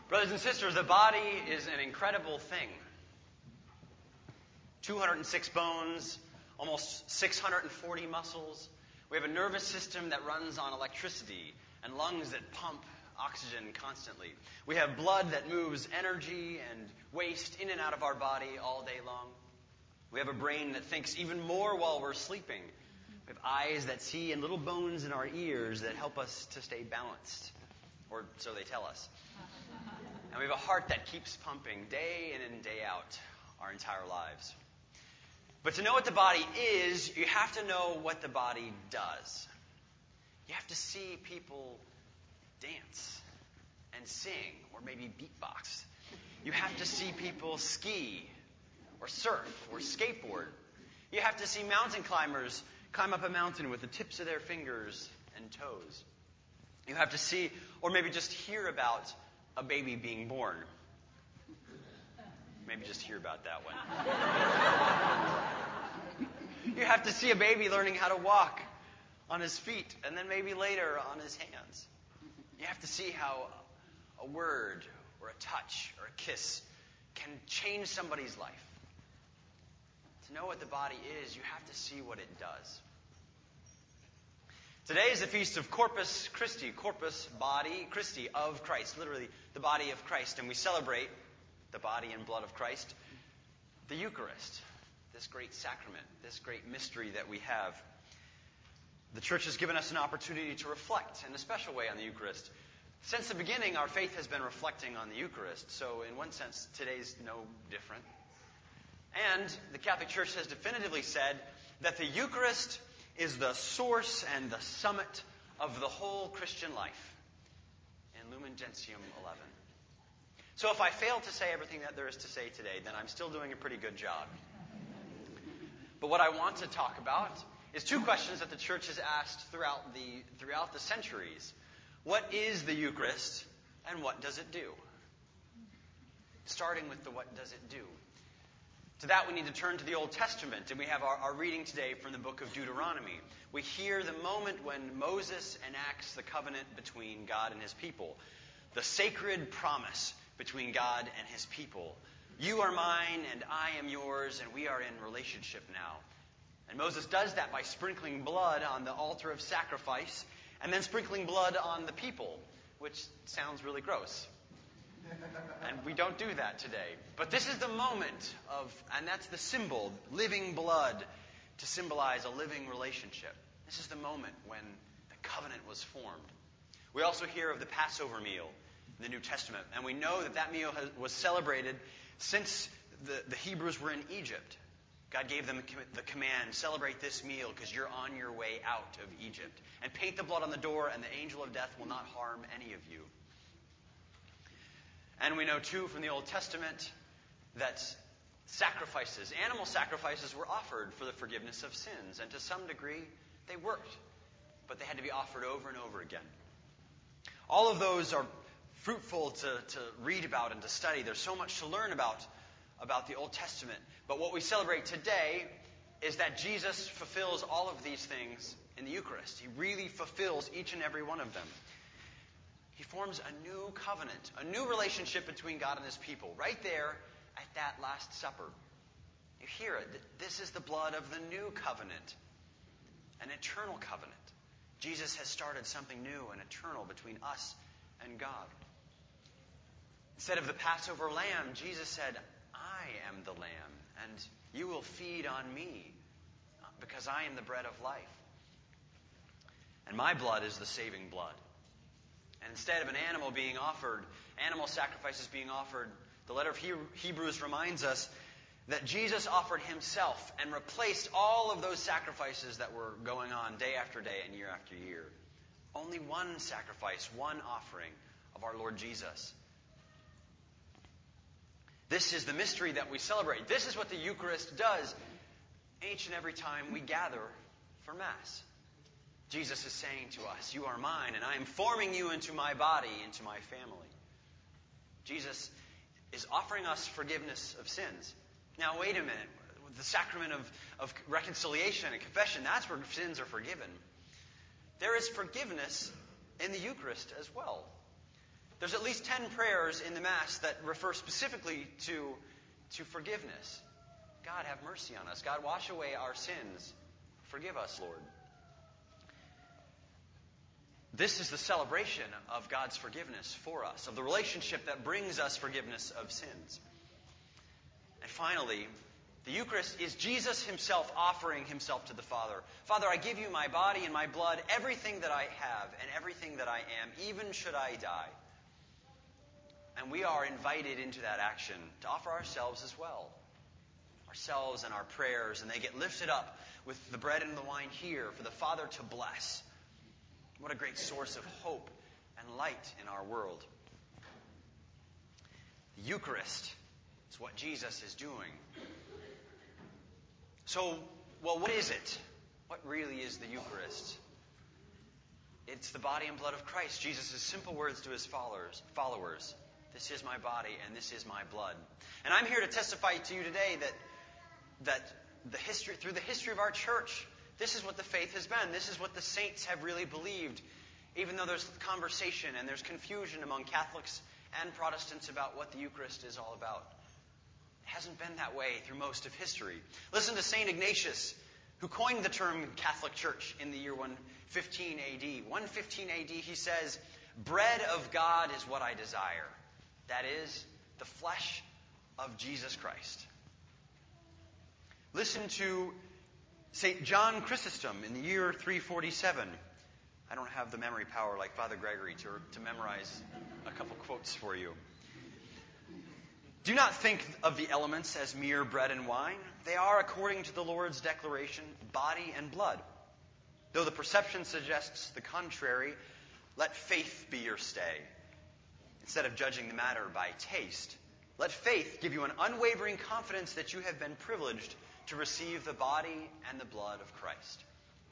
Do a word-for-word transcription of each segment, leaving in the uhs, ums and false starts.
Brothers and sisters, the body is an incredible thing. two hundred six bones, almost six hundred forty muscles. We have a nervous system that runs on electricity and lungs that pump oxygen constantly. We have blood that moves energy and waste in and out of our body all day long. We have a brain that thinks even more while we're sleeping. We have eyes that see and little bones in our ears that help us to stay balanced. Or so they tell us. And we have a heart that keeps pumping day in and day out our entire lives. But to know what the body is, you have to know what the body does. You have to see people dance and sing, or maybe beatbox. You have to see people ski, or surf, or skateboard. You have to see mountain climbers climb up a mountain with the tips of their fingers and toes. You have to see, or maybe just hear about, a baby being born. Maybe just hear about that one. You have to see a baby learning how to walk on his feet, and then maybe later on his hands. You have to see how a word, or a touch, or a kiss can change somebody's life. To know what the body is, you have to see what it does. Today is the feast of Corpus Christi, Corpus, body, Christi, of Christ, literally the body of Christ. And we celebrate the body and blood of Christ, the Eucharist, this great sacrament, this great mystery that we have. The Church has given us an opportunity to reflect in a special way on the Eucharist. Since the beginning, our faith has been reflecting on the Eucharist, so in one sense, today's no different. And the Catholic Church has definitively said that the Eucharist is the source and the summit of the whole Christian life in Lumen Gentium eleven. So if I fail to say everything that there is to say today, then I'm still doing a pretty good job. But what I want to talk about is two questions that the Church has asked throughout the, throughout the centuries. What is the Eucharist, and what does it do? Starting with the what does it do. To that, we need to turn to the Old Testament, and we have our, our reading today from the book of Deuteronomy. We hear the moment when Moses enacts the covenant between God and his people, the sacred promise between God and his people. You are mine, and I am yours, and we are in relationship now. And Moses does that by sprinkling blood on the altar of sacrifice, and then sprinkling blood on the people, which sounds really gross. And we don't do that today. But this is the moment of, and that's the symbol, living blood, to symbolize a living relationship. This is the moment when the covenant was formed. We also hear of the Passover meal in the New Testament, and we know that that meal has, was celebrated since the, the Hebrews were in Egypt. God gave them the command, celebrate this meal because you're on your way out of Egypt. And paint the blood on the door, and the angel of death will not harm any of you. And we know, too, from the Old Testament that sacrifices, animal sacrifices, were offered for the forgiveness of sins. And to some degree, they worked. But they had to be offered over and over again. All of those are fruitful to, to read about and to study. There's so much to learn about, about the Old Testament. But what we celebrate today is that Jesus fulfills all of these things in the Eucharist. He really fulfills each and every one of them. He forms a new covenant, a new relationship between God and his people, right there at that Last Supper. You hear it. This is the blood of the new covenant, an eternal covenant. Jesus has started something new and eternal between us and God. Instead of the Passover lamb, Jesus said, I am the lamb, and you will feed on me, because I am the bread of life. And my blood is the saving blood. And instead of an animal being offered, animal sacrifices being offered, the letter of Hebrews reminds us that Jesus offered himself and replaced all of those sacrifices that were going on day after day and year after year. Only one sacrifice, one offering of our Lord Jesus. This is the mystery that we celebrate. This is what the Eucharist does each and every time we gather for Mass. Jesus is saying to us, you are mine, and I am forming you into my body, into my family. Jesus is offering us forgiveness of sins. Now, wait a minute. The sacrament of, of reconciliation and confession, that's where sins are forgiven. There is forgiveness in the Eucharist as well. There's at least ten prayers in the Mass that refer specifically to, to forgiveness. God, have mercy on us. God, wash away our sins. Forgive us, Lord. This is the celebration of God's forgiveness for us, of the relationship that brings us forgiveness of sins. And finally, the Eucharist is Jesus himself offering himself to the Father. Father, I give you my body and my blood, everything that I have and everything that I am, even should I die. And we are invited into that action to offer ourselves as well. Ourselves and our prayers, and they get lifted up with the bread and the wine here for the Father to bless. What a great source of hope and light in our world. The Eucharist is what Jesus is doing. So, well, what is it? What really is the Eucharist? It's the body and blood of Christ. Jesus' simple words to his followers, followers. This is my body and this is my blood. And I'm here to testify to you today that that the history, through the history of our church, this is what the faith has been. This is what the saints have really believed, even though there's conversation and there's confusion among Catholics and Protestants about what the Eucharist is all about. It hasn't been that way through most of history. Listen to Saint Ignatius, who coined the term Catholic Church in the year one fifteen A D. one fifteen A D, he says, "Bread of God is what I desire. That is, the flesh of Jesus Christ." Listen to Saint John Chrysostom in the year three forty-seven. I don't have the memory power like Father Gregory to, to memorize a couple quotes for you. "Do not think of the elements as mere bread and wine. They are, according to the Lord's declaration, body and blood. Though the perception suggests the contrary, let faith be your stay. Instead of judging the matter by taste, let faith give you an unwavering confidence that you have been privileged to receive the body and the blood of Christ."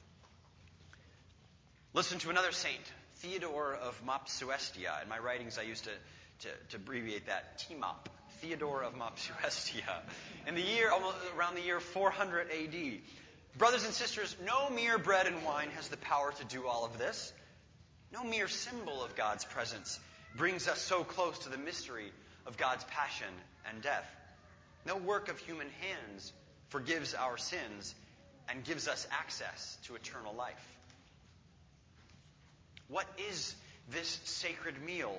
Listen to another saint, Theodore of Mopsuestia. In my writings, I used to, to, to abbreviate that T M O P, Theodore of Mopsuestia. In the year, almost around the year four hundred A D. Brothers and sisters, no mere bread and wine has the power to do all of this. No mere symbol of God's presence brings us so close to the mystery of God's passion and death. No work of human hands forgives our sins and gives us access to eternal life. What is this sacred meal?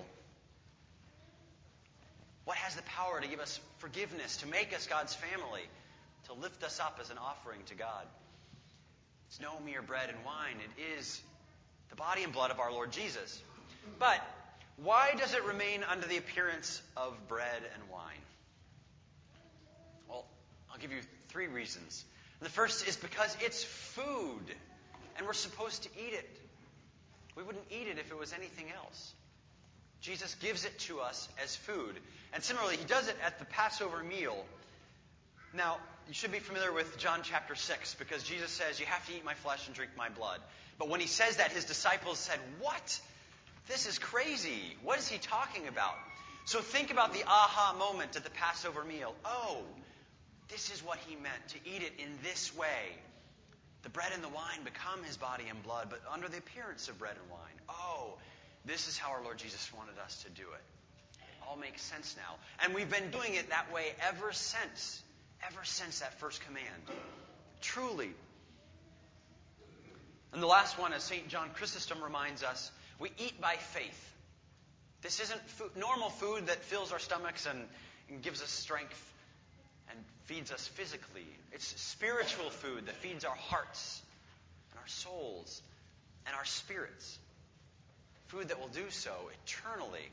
What has the power to give us forgiveness, to make us God's family, to lift us up as an offering to God? It's no mere bread and wine. It is the body and blood of our Lord Jesus. But why does it remain under the appearance of bread and wine? Well, I'll give you three reasons. The first is because it's food, and we're supposed to eat it. We wouldn't eat it if it was anything else. Jesus gives it to us as food. And similarly, he does it at the Passover meal. Now, you should be familiar with John chapter six, because Jesus says, "You have to eat my flesh and drink my blood." But when he says that, his disciples said, "What? This is crazy. What is he talking about?" So think about the aha moment at the Passover meal. Oh, this is what he meant, to eat it in this way. The bread and the wine become his body and blood, but under the appearance of bread and wine. Oh, this is how our Lord Jesus wanted us to do it. It all makes sense now. And we've been doing it that way ever since. Ever since that first command. Truly. And the last one, as Saint John Chrysostom reminds us, we eat by faith. This isn't food, normal food that fills our stomachs and, and gives us strength and feeds us physically. It's spiritual food that feeds our hearts and our souls and our spirits. Food that will do so eternally.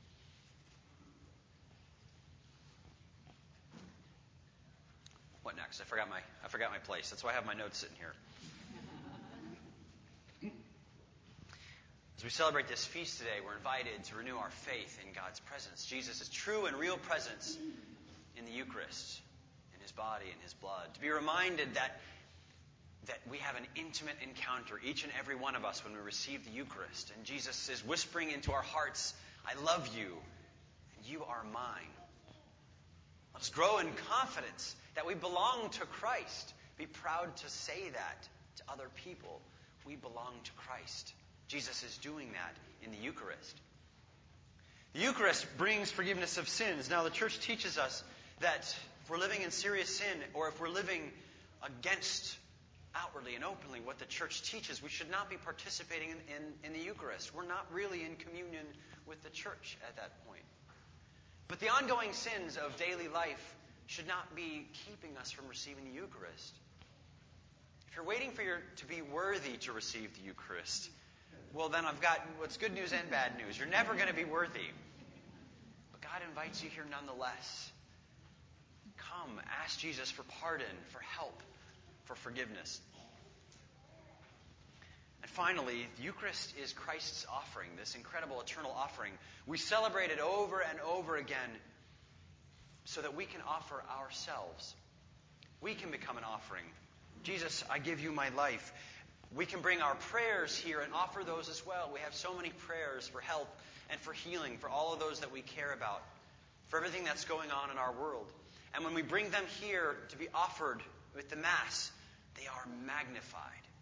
What next? I forgot my I forgot my place. That's why I have my notes sitting here. As we celebrate this feast today, we're invited to renew our faith in God's presence. Jesus' true and real presence in the Eucharist, in his body and his blood. To be reminded that, that we have an intimate encounter, each and every one of us, when we receive the Eucharist. And Jesus is whispering into our hearts, "I love you, and you are mine." Let us grow in confidence that we belong to Christ. Be proud to say that to other people. We belong to Christ. Jesus is doing that in the Eucharist. The Eucharist brings forgiveness of sins. Now, the church teaches us that if we're living in serious sin, or if we're living against outwardly and openly what the church teaches, we should not be participating in, in, in the Eucharist. We're not really in communion with the church at that point. But the ongoing sins of daily life should not be keeping us from receiving the Eucharist. If you're waiting for your to be worthy to receive the Eucharist, well, then I've got what's good news and bad news. You're never going to be worthy. But God invites you here nonetheless. Come, ask Jesus for pardon, for help, for forgiveness. And finally, the Eucharist is Christ's offering, this incredible eternal offering. We celebrate it over and over again so that we can offer ourselves. We can become an offering. Jesus, I give you my life. We can bring our prayers here and offer those as well. We have so many prayers for help and for healing, for all of those that we care about, for everything that's going on in our world. And when we bring them here to be offered with the Mass, they are magnified.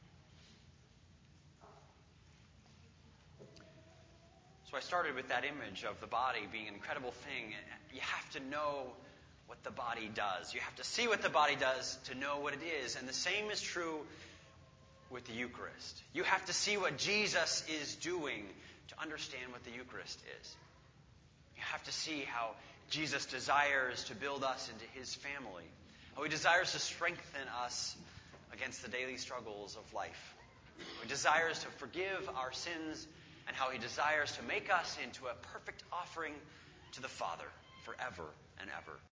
So I started with that image of the body being an incredible thing. You have to know what the body does. You have to see what the body does to know what it is. And the same is true with the Eucharist. You have to see what Jesus is doing to understand what the Eucharist is. You have to see how Jesus desires to build us into His family. How He desires to strengthen us against the daily struggles of life. How He desires to forgive our sins, and how He desires to make us into a perfect offering to the Father forever and ever.